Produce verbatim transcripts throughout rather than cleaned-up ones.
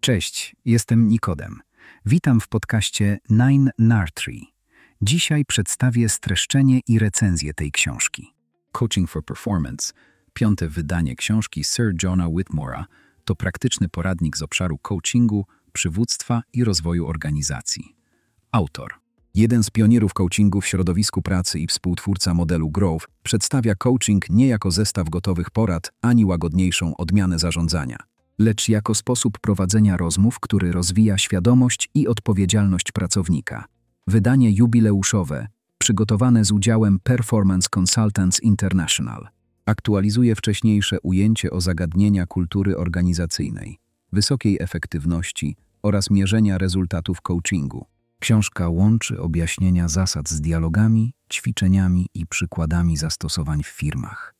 Cześć, jestem Nikodem. Witam w podcaście Nine Nartree. Dzisiaj przedstawię streszczenie i recenzję tej książki. Coaching for Performance, piąte wydanie książki Sir Johna Whitmora, to praktyczny poradnik z obszaru coachingu, przywództwa i rozwoju organizacji. Autor. Jeden z pionierów coachingu w środowisku pracy i współtwórca modelu Grove przedstawia coaching nie jako zestaw gotowych porad ani łagodniejszą odmianę zarządzania, lecz jako sposób prowadzenia rozmów, który rozwija świadomość i odpowiedzialność pracownika. Wydanie jubileuszowe, przygotowane z udziałem Performance Consultants International, aktualizuje wcześniejsze ujęcie o zagadnienia kultury organizacyjnej, wysokiej efektywności oraz mierzenia rezultatów coachingu. Książka łączy objaśnienia zasad z dialogami, ćwiczeniami i przykładami zastosowań w firmach.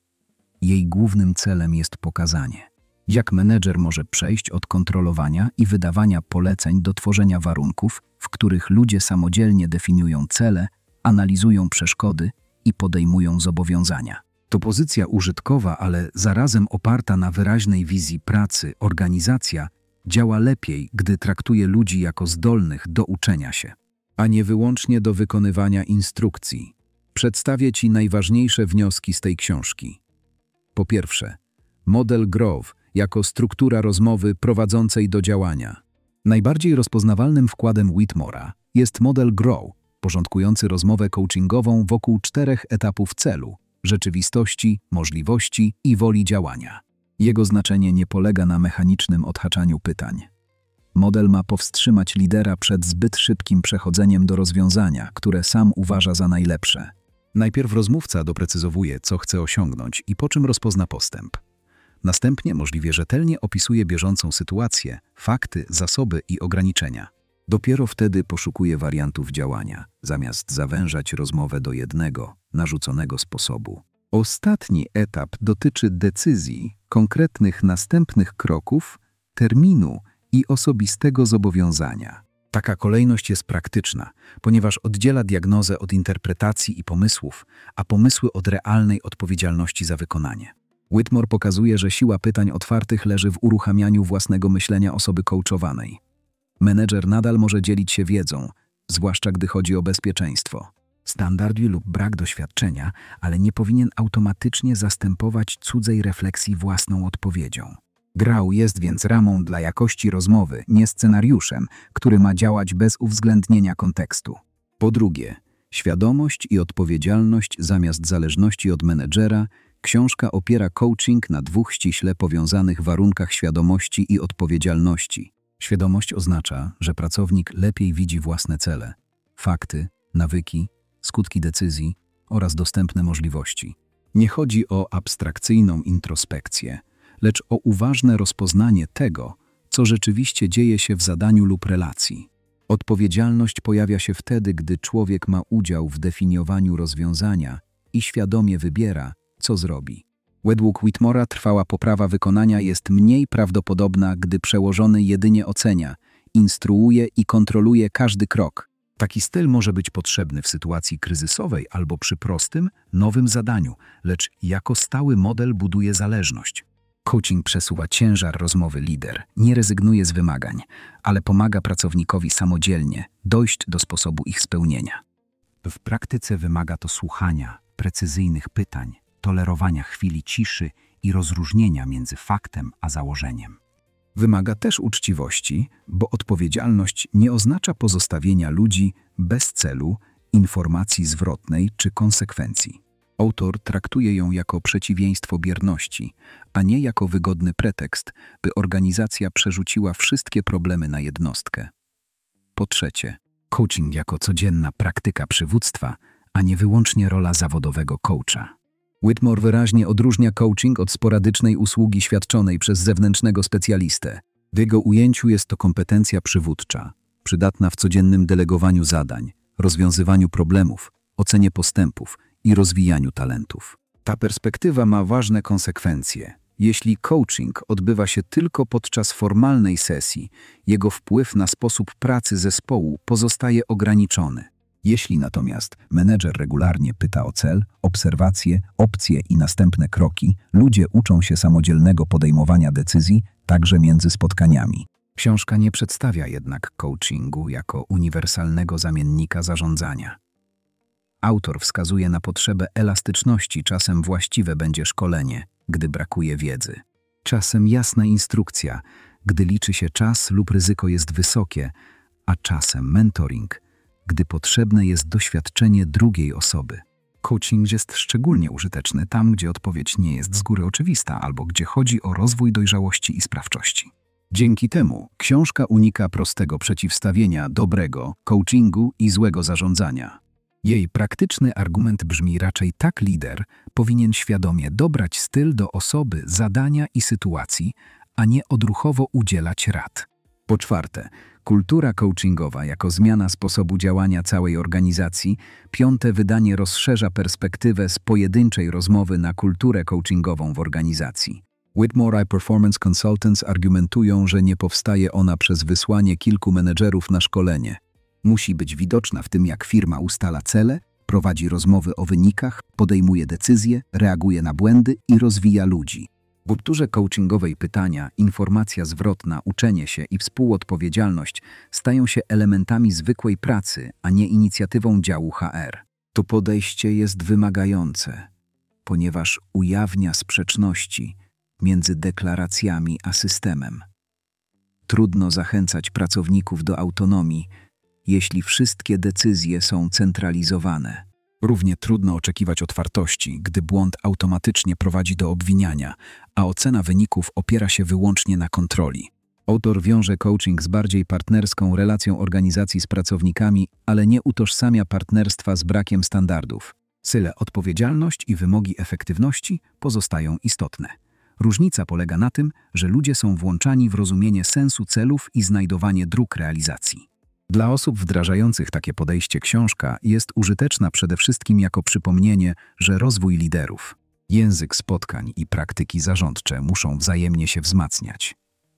Jej głównym celem jest pokazanie, jak menedżer może przejść od kontrolowania i wydawania poleceń do tworzenia warunków, w których ludzie samodzielnie definiują cele, analizują przeszkody i podejmują zobowiązania. To pozycja użytkowa, ale zarazem oparta na wyraźnej wizji pracy. Organizacja działa lepiej, gdy traktuje ludzi jako zdolnych do uczenia się, a nie wyłącznie do wykonywania instrukcji. Przedstawię Ci najważniejsze wnioski z tej książki. Po pierwsze, model Grove jako struktura rozmowy prowadzącej do działania. Najbardziej rozpoznawalnym wkładem Whitmora jest model Grove, porządkujący rozmowę coachingową wokół czterech etapów celu: rzeczywistości, możliwości i woli działania. Jego znaczenie nie polega na mechanicznym odhaczaniu pytań. Model ma powstrzymać lidera przed zbyt szybkim przechodzeniem do rozwiązania, które sam uważa za najlepsze. Najpierw rozmówca doprecyzowuje, co chce osiągnąć i po czym rozpozna postęp. Następnie możliwie rzetelnie opisuje bieżącą sytuację, fakty, zasoby i ograniczenia. Dopiero wtedy poszukuje wariantów działania, zamiast zawężać rozmowę do jednego, narzuconego sposobu. Ostatni etap dotyczy decyzji, konkretnych następnych kroków, terminu i osobistego zobowiązania. Taka kolejność jest praktyczna, ponieważ oddziela diagnozę od interpretacji i pomysłów, a pomysły od realnej odpowiedzialności za wykonanie. Whitmore pokazuje, że siła pytań otwartych leży w uruchamianiu własnego myślenia osoby coachowanej. Menedżer nadal może dzielić się wiedzą, zwłaszcza gdy chodzi o bezpieczeństwo, standardy lub brak doświadczenia, ale nie powinien automatycznie zastępować cudzej refleksji własną odpowiedzią. Grove jest więc ramą dla jakości rozmowy, nie scenariuszem, który ma działać bez uwzględnienia kontekstu. Po drugie, świadomość i odpowiedzialność zamiast zależności od menedżera. Książka opiera coaching na dwóch ściśle powiązanych warunkach świadomości i odpowiedzialności. Świadomość oznacza, że pracownik lepiej widzi własne cele, fakty, nawyki, skutki decyzji oraz dostępne możliwości. Nie chodzi o abstrakcyjną introspekcję, lecz o uważne rozpoznanie tego, co rzeczywiście dzieje się w zadaniu lub relacji. Odpowiedzialność pojawia się wtedy, gdy człowiek ma udział w definiowaniu rozwiązania i świadomie wybiera, co zrobi. Według Whitmora trwała poprawa wykonania jest mniej prawdopodobna, gdy przełożony jedynie ocenia, instruuje i kontroluje każdy krok. Taki styl może być potrzebny w sytuacji kryzysowej albo przy prostym, nowym zadaniu, lecz jako stały model buduje zależność. Coaching przesuwa ciężar rozmowy lider, nie rezygnuje z wymagań, ale pomaga pracownikowi samodzielnie dojść do sposobu ich spełnienia. W praktyce wymaga to słuchania, precyzyjnych pytań, tolerowania chwili ciszy i rozróżnienia między faktem a założeniem. Wymaga też uczciwości, bo odpowiedzialność nie oznacza pozostawienia ludzi bez celu, informacji zwrotnej czy konsekwencji. Autor traktuje ją jako przeciwieństwo bierności, a nie jako wygodny pretekst, by organizacja przerzuciła wszystkie problemy na jednostkę. Po trzecie, coaching jako codzienna praktyka przywództwa, a nie wyłącznie rola zawodowego coacha. Whitmore wyraźnie odróżnia coaching od sporadycznej usługi świadczonej przez zewnętrznego specjalistę. W jego ujęciu jest to kompetencja przywódcza, przydatna w codziennym delegowaniu zadań, rozwiązywaniu problemów, ocenie postępów i rozwijaniu talentów. Ta perspektywa ma ważne konsekwencje. Jeśli coaching odbywa się tylko podczas formalnej sesji, jego wpływ na sposób pracy zespołu pozostaje ograniczony. Jeśli natomiast menedżer regularnie pyta o cel, obserwacje, opcje i następne kroki, ludzie uczą się samodzielnego podejmowania decyzji, także między spotkaniami. Książka nie przedstawia jednak coachingu jako uniwersalnego zamiennika zarządzania. Autor wskazuje na potrzebę elastyczności, czasem właściwe będzie szkolenie, gdy brakuje wiedzy. Czasem jasna instrukcja, gdy liczy się czas lub ryzyko jest wysokie, a czasem mentoring, gdy potrzebne jest doświadczenie drugiej osoby. Coaching jest szczególnie użyteczny tam, gdzie odpowiedź nie jest z góry oczywista albo gdzie chodzi o rozwój dojrzałości i sprawczości. Dzięki temu książka unika prostego przeciwstawienia dobrego coachingu i złego zarządzania. Jej praktyczny argument brzmi raczej tak: lider powinien świadomie dobrać styl do osoby, zadania i sytuacji, a nie odruchowo udzielać rad. Po czwarte, kultura coachingowa jako zmiana sposobu działania całej organizacji. Piąte wydanie rozszerza perspektywę z pojedynczej rozmowy na kulturę coachingową w organizacji. Whitmore i Performance Consultants argumentują, że nie powstaje ona przez wysłanie kilku menedżerów na szkolenie. Musi być widoczna w tym, jak firma ustala cele, prowadzi rozmowy o wynikach, podejmuje decyzje, reaguje na błędy i rozwija ludzi. W kulturze coachingowej pytania, informacja zwrotna, uczenie się i współodpowiedzialność stają się elementami zwykłej pracy, a nie inicjatywą działu H R. To podejście jest wymagające, ponieważ ujawnia sprzeczności między deklaracjami a systemem. Trudno zachęcać pracowników do autonomii, jeśli wszystkie decyzje są centralizowane. Równie trudno oczekiwać otwartości, gdy błąd automatycznie prowadzi do obwiniania, a ocena wyników opiera się wyłącznie na kontroli. Autor wiąże coaching z bardziej partnerską relacją organizacji z pracownikami, ale nie utożsamia partnerstwa z brakiem standardów. Cele, odpowiedzialność i wymogi efektywności pozostają istotne. Różnica polega na tym, że ludzie są włączani w rozumienie sensu celów i znajdowanie dróg realizacji. Dla osób wdrażających takie podejście książka jest użyteczna przede wszystkim jako przypomnienie, że rozwój liderów, język spotkań i praktyki zarządcze muszą wzajemnie się wzmacniać.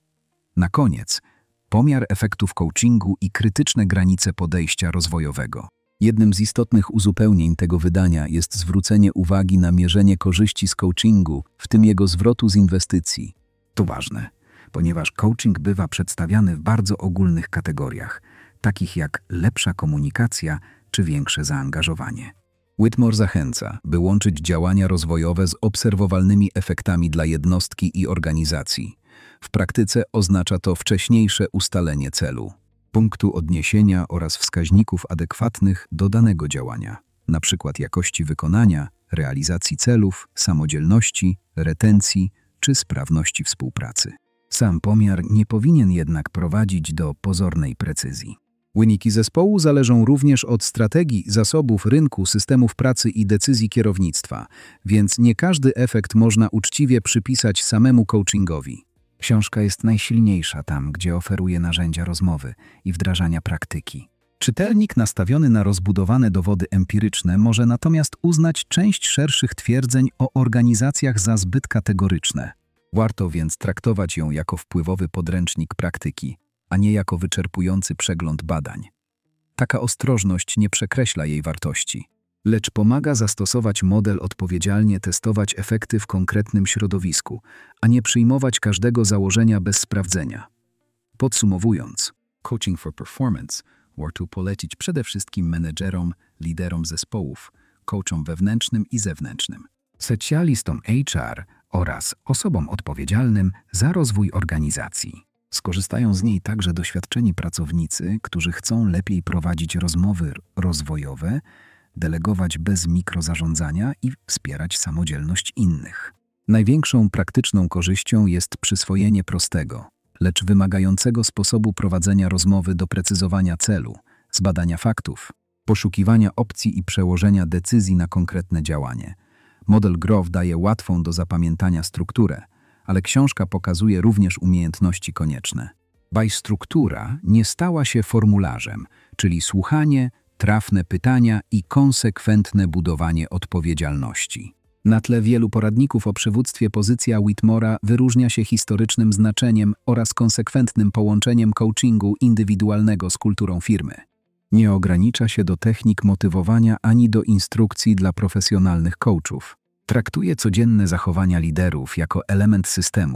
Na koniec, pomiar efektów coachingu i krytyczne granice podejścia rozwojowego. Jednym z istotnych uzupełnień tego wydania jest zwrócenie uwagi na mierzenie korzyści z coachingu, w tym jego zwrotu z inwestycji. To ważne, ponieważ coaching bywa przedstawiany w bardzo ogólnych kategoriach, takich jak lepsza komunikacja czy większe zaangażowanie. Whitmore zachęca, by łączyć działania rozwojowe z obserwowalnymi efektami dla jednostki i organizacji. W praktyce oznacza to wcześniejsze ustalenie celu, punktu odniesienia oraz wskaźników adekwatnych do danego działania, np. jakości wykonania, realizacji celów, samodzielności, retencji czy sprawności współpracy. Sam pomiar nie powinien jednak prowadzić do pozornej precyzji. Wyniki zespołu zależą również od strategii, zasobów, rynku, systemów pracy i decyzji kierownictwa, więc nie każdy efekt można uczciwie przypisać samemu coachingowi. Książka jest najsilniejsza tam, gdzie oferuje narzędzia rozmowy i wdrażania praktyki. Czytelnik nastawiony na rozbudowane dowody empiryczne może natomiast uznać część szerszych twierdzeń o organizacjach za zbyt kategoryczne. Warto więc traktować ją jako wpływowy podręcznik praktyki, a nie jako wyczerpujący przegląd badań. Taka ostrożność nie przekreśla jej wartości, lecz pomaga zastosować model odpowiedzialnie, testować efekty w konkretnym środowisku, a nie przyjmować każdego założenia bez sprawdzenia. Podsumowując, Coaching for Performance warto polecić przede wszystkim menedżerom, liderom zespołów, coachom wewnętrznym i zewnętrznym, specjalistom H R oraz osobom odpowiedzialnym za rozwój organizacji. Skorzystają z niej także doświadczeni pracownicy, którzy chcą lepiej prowadzić rozmowy rozwojowe, delegować bez mikrozarządzania i wspierać samodzielność innych. Największą praktyczną korzyścią jest przyswojenie prostego, lecz wymagającego sposobu prowadzenia rozmowy, doprecyzowania celu, zbadania faktów, poszukiwania opcji i przełożenia decyzji na konkretne działanie. Model Grove daje łatwą do zapamiętania strukturę, ale książka pokazuje również umiejętności konieczne. Baj struktura nie stała się formularzem, czyli słuchanie, trafne pytania i konsekwentne budowanie odpowiedzialności. Na tle wielu poradników o przywództwie pozycja Whitmora wyróżnia się historycznym znaczeniem oraz konsekwentnym połączeniem coachingu indywidualnego z kulturą firmy. Nie ogranicza się do technik motywowania ani do instrukcji dla profesjonalnych coachów. Traktuje codzienne zachowania liderów jako element systemu,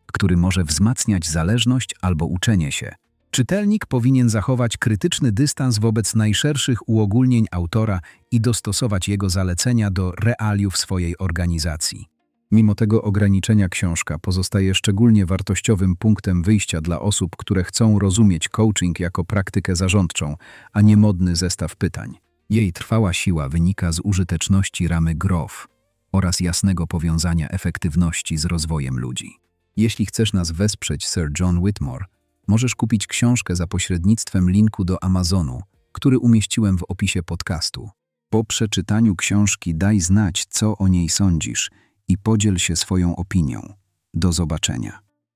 który może wzmacniać zależność albo uczenie się. Czytelnik powinien zachować krytyczny dystans wobec najszerszych uogólnień autora i dostosować jego zalecenia do realiów swojej organizacji. Mimo tego ograniczenia książka pozostaje szczególnie wartościowym punktem wyjścia dla osób, które chcą rozumieć coaching jako praktykę zarządczą, a nie modny zestaw pytań. Jej trwała siła wynika z użyteczności ramy Grow oraz jasnego powiązania efektywności z rozwojem ludzi. Jeśli chcesz nas wesprzeć, Sir John Whitmore, możesz kupić książkę za pośrednictwem linku do Amazonu, który umieściłem w opisie podcastu. Po przeczytaniu książki daj znać, co o niej sądzisz i podziel się swoją opinią. Do zobaczenia.